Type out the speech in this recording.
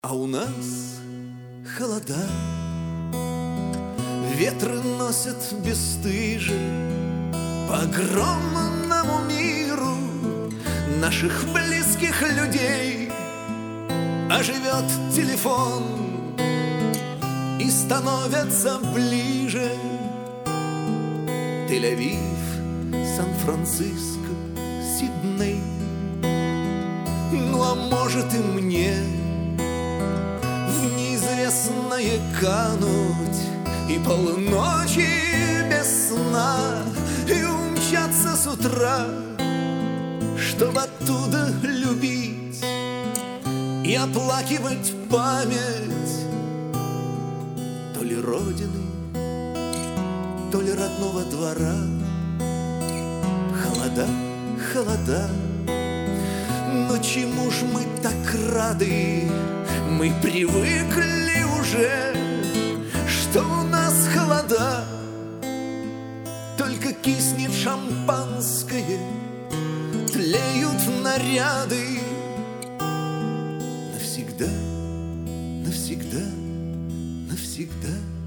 А у нас холода, ветры носят бесстыже по огромному миру наших близких людей. А живет телефон и становятся ближе Тель-Авив, Сан-Франциско, Сидней. Ну а может и мне в неизвестное кануть и полночи без сна и умчаться с утра, чтоб оттуда любить и оплакивать память то ли родины, то ли родного двора. Холода, холода, но чему ж мы так рады? Мы привыкли уже, что у нас холода, только киснет шампанское, тлеют наряды. Навсегда, навсегда, навсегда.